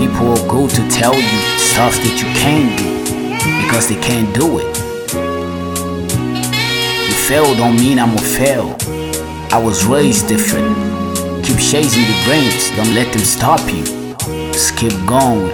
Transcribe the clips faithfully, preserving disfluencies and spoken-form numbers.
people will go to tell you stuff that you can't do because they can't do it. You fail don't mean I'ma fail. I was raised different. Keep chasing the dreams, don't let them stop you. Just keep going.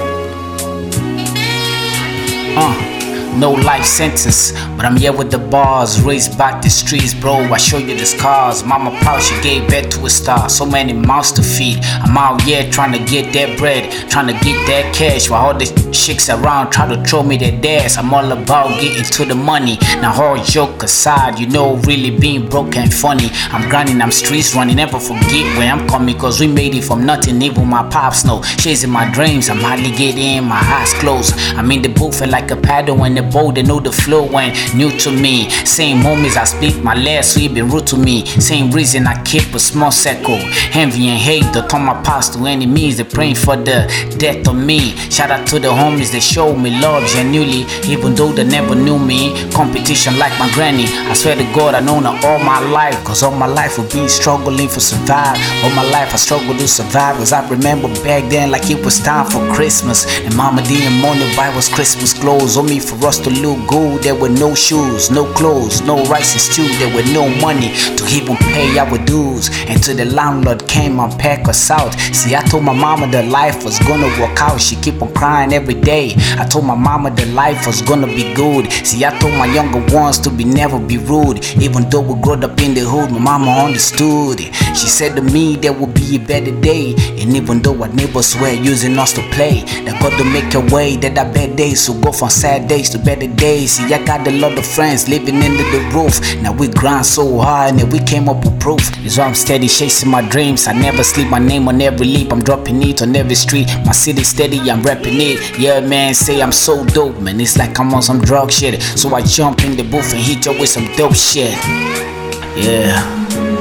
Uh No life sentence, but I'm here with the bars. Raised back the streets, bro, I show you the scars. Mama proud, she gave birth to a star. So many mouths to feed. I'm out here trying to get that bread, trying to get that cash, while all the chicks around try to throw me their dash. I'm all about getting to the money. Now all joke aside, you know really being broke and funny. I'm grinding, I'm streets running, never forget where I'm coming, cause we made it from nothing, even my pops know. Chasing my dreams, I'm hardly getting my eyes closed. I'm in the booth and like a paddle when the boat, they know the flow when new to me. Same homies I speak my last, so he been rude to me. Same reason I keep a small circle. Envy and hate, they turn my past to enemies. They praying for the death of me. Shout out to the homies, they show me love genuinely, even though they never knew me. Competition like my granny, I swear to God I known her all my life, cause all my life I've been struggling for survive. All my life I struggled to survive, cause I remember back then like it was time for Christmas, and mama didn't money buy us Christmas clothes. Only for us to look good, there were no shoes, no clothes, no rice and stew. There were no money to even pay our dues, until the landlord came and packed us out. See, I told my mama that life was gonna work out. She keep on crying every day. I told my mama that life was gonna be good. See, I told my younger ones to be never be rude. Even though we growed up in the hood, my mama understood. She said to me there will be a better day, and even though our neighbors were using us to play, they got to make a way that our bad days will go from sad days to better days. See, I got a lot of friends living under the roof. Now we grind so hard and we came up with proof. That's why I'm steady chasing my dreams. I never sleep, my name on every leap. I'm dropping it on every street. My city steady, I'm rapping it. Yeah, man, say I'm so dope, man. It's like I'm on some drug shit. So I jump in the booth and hit you with some dope shit. Yeah.